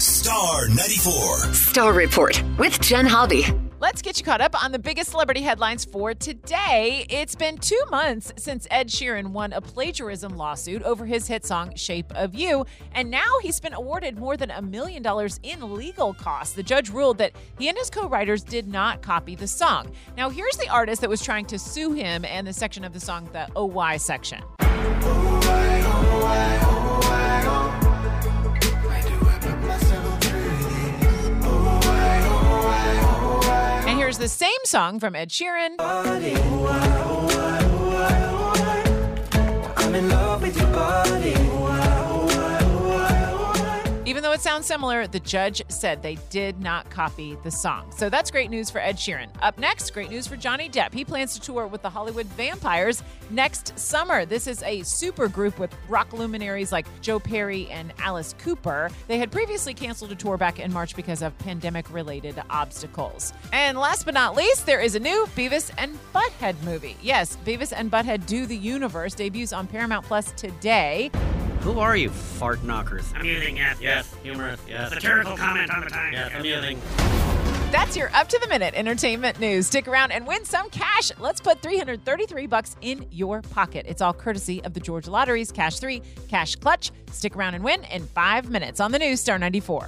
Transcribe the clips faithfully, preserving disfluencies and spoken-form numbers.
Star ninety-four. Star Report with Jen Hobby. Let's get you caught up on the biggest celebrity headlines for today. It's been two months since Ed Sheeran won a plagiarism lawsuit over his hit song Shape of You, and now he's been awarded more than a million dollars in legal costs. The judge ruled that he and his co-writers did not copy the song. Now, here's the artist that was trying to sue him and the section of the song, the O Y section. Oh, why, oh, why, oh, why, oh. Why do I put myself through this? Oh, why, oh, why, oh, why. And here's the same song from Ed Sheeran. Body, oh, why, oh, why, oh, why, oh, why. I'm in love with your body. Oh, why, oh, why, oh, why, oh, why. Even though it sounds similar, the judge said they did not copy the song. So that's great news for Ed Sheeran. Up next, great news for Johnny Depp. He plans to tour with the Hollywood Vampires next summer. This is a super group with rock luminaries like Joe Perry and Alice Cooper. They had previously canceled a tour back in March because of pandemic-related obstacles. And last but not least, there is a new Beavis and Butthead movie. Yes, Beavis and Butthead Do the Universe debuts on Paramount Plus today. Who are you, fart knockers? Amusing, yes, yes. Humorous, yes. Satirical comment on the time, yes. Amusing. That's your up-to-the-minute entertainment news. Stick around and win some cash. Let's put three hundred thirty-three bucks in your pocket. It's all courtesy of the Georgia Lottery's Cash three Cash Clutch. Stick around and win in five minutes on the news, Star ninety-four.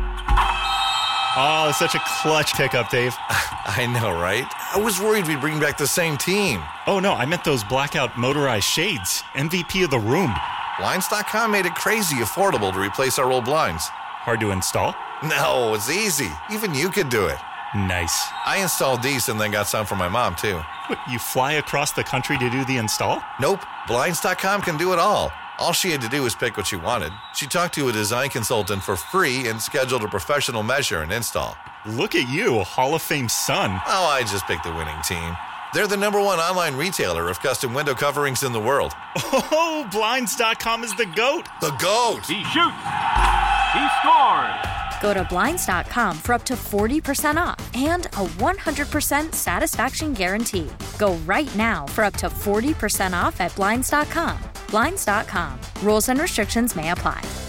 Oh, such a clutch pickup, Dave. I know, right? I was worried we'd bring back the same team. Oh, no, I meant those blackout motorized shades. M V P of the room. Blinds dot com made it crazy affordable to replace our old blinds. Hard to install? No, it's easy. Even you could do it. Nice. I installed these and then got some for my mom, too. What, you fly across the country to do the install? Nope. Blinds dot com can do it all. All she had to do was pick what she wanted. She talked to a design consultant for free and scheduled a professional measure and install. Look at you, Hall of Fame son. Oh, I just picked the winning team. They're the number one online retailer of custom window coverings in the world. Oh, Blinds dot com is the GOAT. The GOAT! He shoots. He scores. Go to Blinds dot com for up to forty percent off and a one hundred percent satisfaction guarantee. Go right now for up to forty percent off at Blinds dot com. Blinds dot com. Rules and restrictions may apply.